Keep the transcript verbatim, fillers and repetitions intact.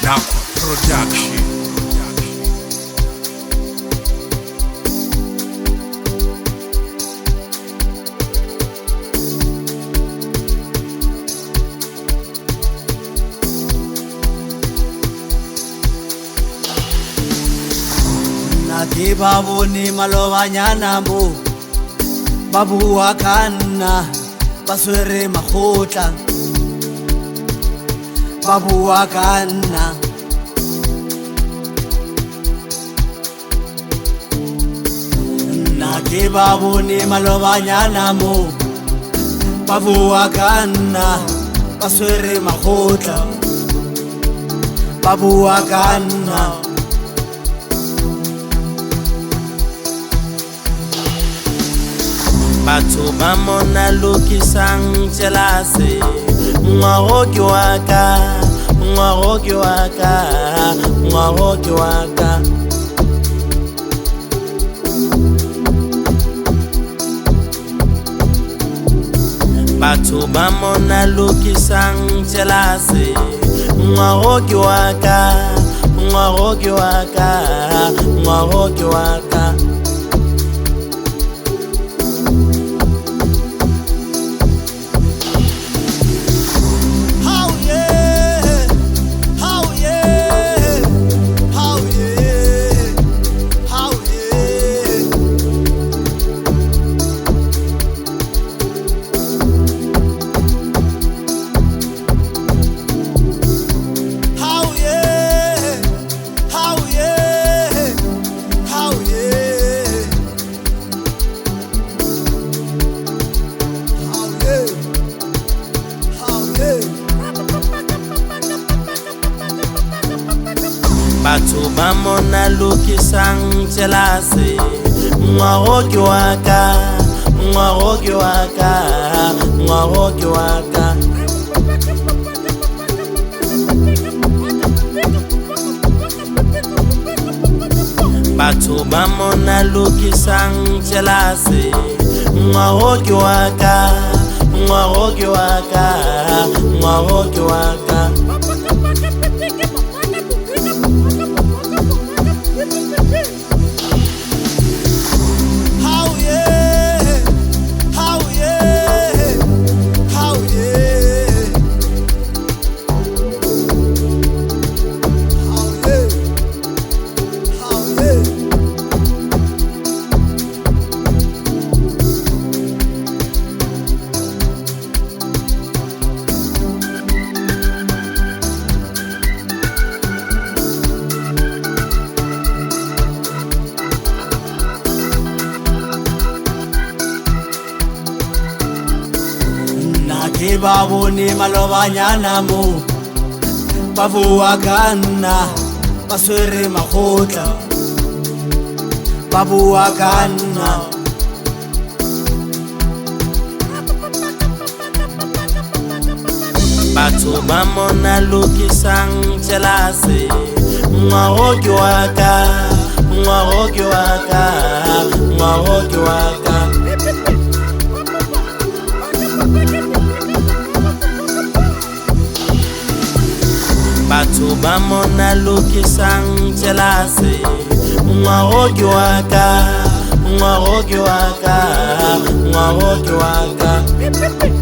Yakwa Production. Nake babone malobanyana mo babua kana baswere makgotla babua kana nake babone malobanyana mo babua kana baswere makgotla babua kana batho ba mona lokisang jelase ngwago ke waka ngwago ke waka ngwago ke waka batho ba mona lokisang jelase ngwago ke waka ngwago ke waka ngwago ke waka batho ba mona lokisang jelase ngwago ke waka ngwago ke waka ngwago ke waka batho ba mona lokisang jelase ngwago ke waka ngwago ke waka ngwago ke waka Nake babone malobanyana mo babua kana baswere makgotla babua kana batho ba mona lokisang jelase ngwago ke waka ngwago ke waka ngwago ke waka batho ba mona lokisang jelase ngwago ke waka ngwago ke waka ngwago ke waka